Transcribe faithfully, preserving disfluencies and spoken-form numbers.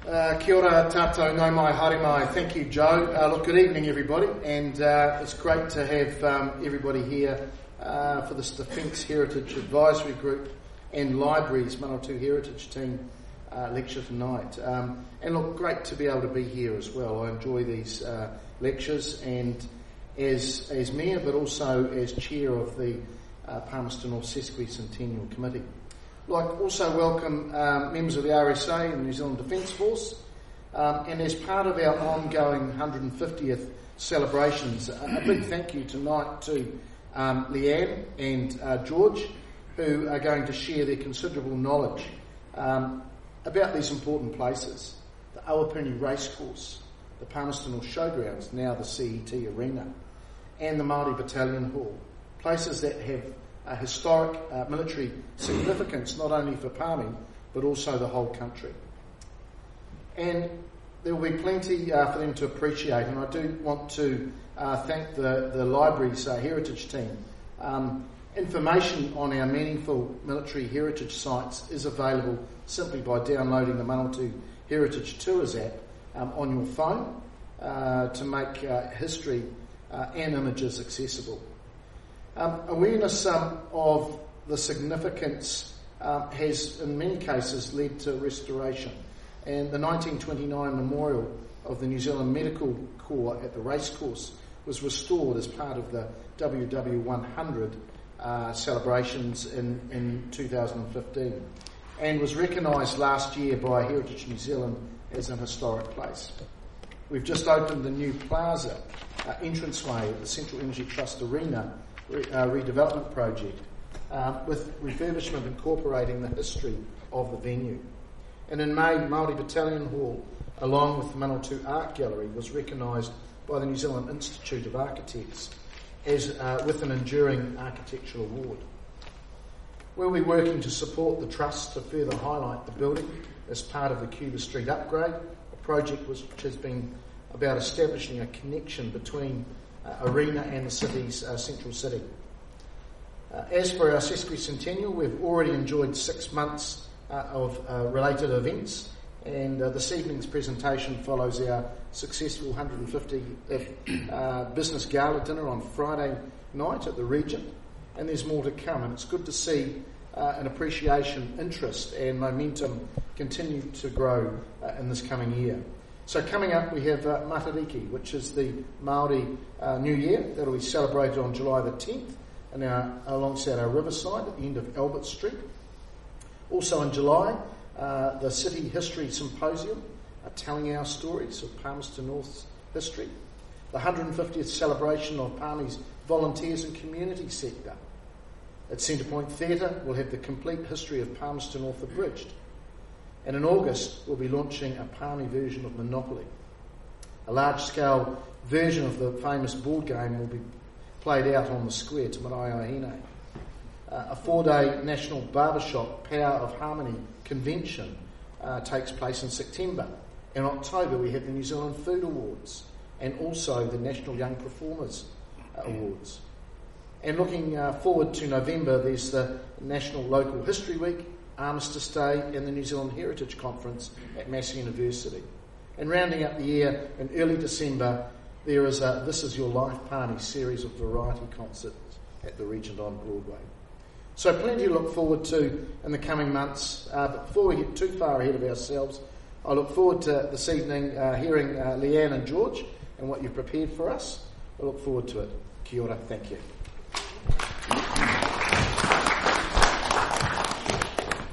Uh, kia ora tātou nau mai haere mai. Thank you, Joe. Uh, look, good evening, everybody, and uh, it's great to have um, everybody here uh, for this Defence Heritage Advisory Group and Libraries Manawatu Heritage Team uh, lecture tonight. Um, and look, great to be able to be here as well. I enjoy these uh, lectures, and as as mayor, but also as chair of the uh, Palmerston North Sesquicentennial Committee. I'd like also welcome um, members of the R S A and the New Zealand Defence Force, um, and as part of our ongoing one hundred fiftieth celebrations, a big thank you tonight to um, Leanne and uh, George, who are going to share their considerable knowledge um, about these important places: the Awapuni Racecourse, the Palmerston North Showgrounds, now the C E T Arena, and the Māori Battalion Hall, places that have a historic uh, military significance not only for Palmy but also the whole country. And there will be plenty uh, for them to appreciate, and I do want to uh, thank the, the library's uh, heritage team. Um, information on our meaningful military heritage sites is available simply by downloading the Manawatu Heritage Tours app um, on your phone uh, to make uh, history uh, and images accessible. Um, awareness um, of the significance um, has, in many cases, led to restoration. And the nineteen twenty-nine memorial of the New Zealand Medical Corps at the racecourse was restored as part of the W W one hundred uh, celebrations in, in two thousand fifteen, and was recognised last year by Heritage New Zealand as an historic place. We've just opened the new plaza uh, entranceway at the Central Energy Trust Arena Re- uh, redevelopment project, um, with refurbishment incorporating the history of the venue. And in May, Māori Battalion Hall, along with the Manawatu Art Gallery, was recognised by the New Zealand Institute of Architects as uh, with an enduring architectural award. We'll be working to support the Trust to further highlight the building as part of the Cuba Street upgrade, a project which has been about establishing a connection between Uh, arena and the city's uh, central city. Uh, as for our sesquicentennial, we've already enjoyed six months uh, of uh, related events, and uh, this evening's presentation follows our successful one hundred fiftieth uh, business gala dinner on Friday night at the Regent, and there's more to come, and it's good to see uh, an appreciation, interest and momentum continue to grow uh, in this coming year. So coming up, we have uh, Matariki, which is the Māori uh, New Year. That'll be celebrated on July the tenth and our, alongside our riverside at the end of Albert Street. Also in July, uh, the City History Symposium, uh, telling our stories of Palmerston North's history. The one hundred fiftieth celebration of Palmy's volunteers and community sector. At Centrepoint Theatre, we'll have the complete history of Palmerston North abridged. And in August, we'll be launching a Palmy version of Monopoly. A large-scale version of the famous board game will be played out on the square to Marae Ahine. Uh, a four-day National Barbershop Power of Harmony convention uh, takes place in September. In October, we have the New Zealand Food Awards and also the National Young Performers uh, Awards. And looking uh, forward to November, there's the National Local History Week, Armistice Day and the New Zealand Heritage Conference at Massey University. And rounding up the year in early December, there is a This Is Your Life Party series of variety concerts at the Regent on Broadway. So plenty to look forward to in the coming months. Uh, but before we get too far ahead of ourselves, I look forward to this evening uh, hearing uh, Leanne and George and what you've prepared for us. I look forward to it. Kia ora, thank you.